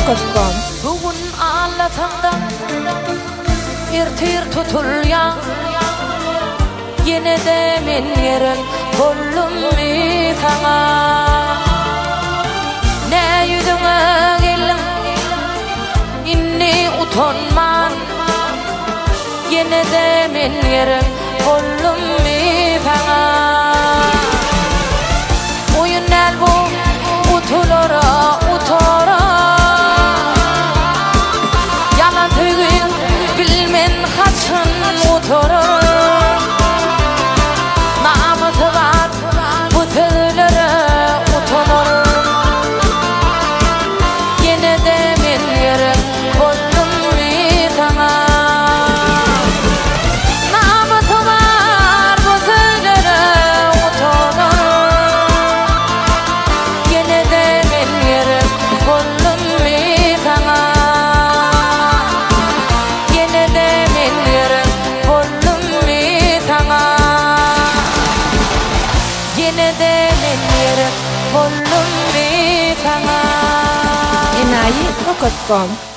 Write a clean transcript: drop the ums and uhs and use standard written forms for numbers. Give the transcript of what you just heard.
Tokatkom. Bugün ağlatanda irtir tutulya, yine de men yerim bollum mi sana. Ne yüzüne gelin inni utanman, yine de men yerim bollum mi sana. Oyun el bu utulara utara, yalan tügün bilmen kaçın utara. Namazı var bu tüylere utanır, yine de men yerim bollum mi sana. Namazı var bu tüylere utanır, yine de men yerim bollum mi sana. Yine de men yerim bollum mi sana. Yine de men yerim bollum mi sana. Enayi Tokatkom.